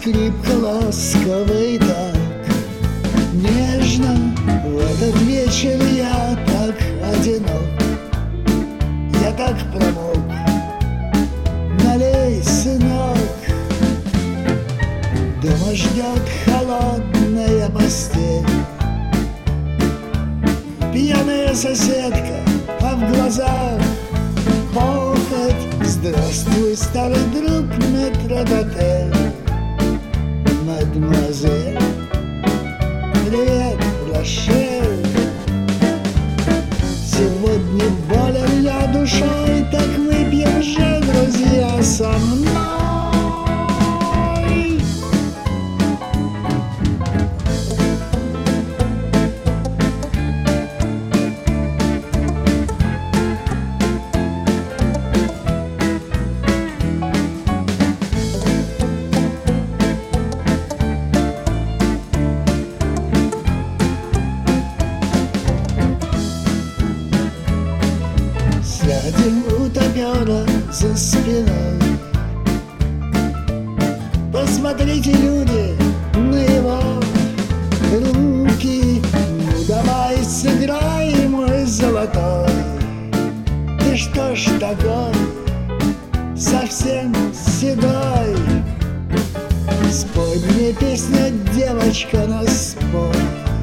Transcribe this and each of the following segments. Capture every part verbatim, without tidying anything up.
скрипка ласковый так нежно. В этот вечер я так одинок, я так промок. Налей, сынок. Дома ждет холодная постель, пьяная соседка, а в глазах похоть. Здравствуй, старый друг, метрдотель. Мадемуазель, привет, Рошель. Сегодня болен я душой, так выпьем же, друзья, со мной. Сядем у топера за спиной. Посмотрите, люди, на его руки. Ну давай сыграй, мой золотой. Ты что ж такой, совсем седой? Спой мне песню, девочка, ну спой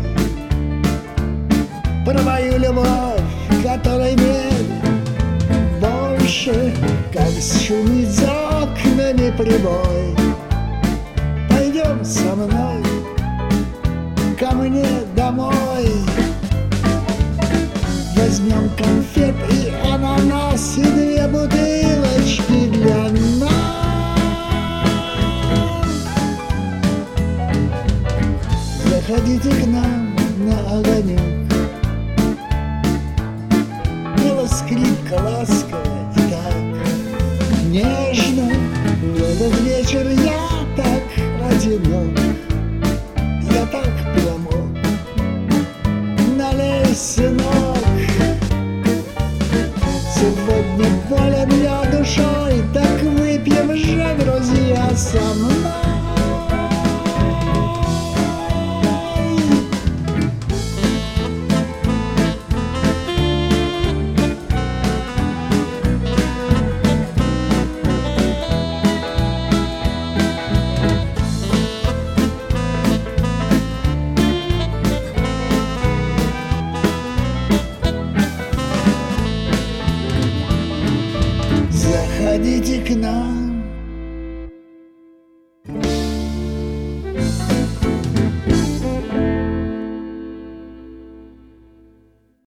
про мою любовь, которой нет больше, как шумит за окнами прибой. Пойдем со мной ко мне домой. Возьмем конфет и ананас, и две бутылочки для нас. Заходите к нам на огонек. Пела скрипка ласковая и так нежно. В этот вечер я так одинок, я так промок. Налей, сынок. Сегодня болен я душой, так выпьем же, друзья, со мной. Заходите к нам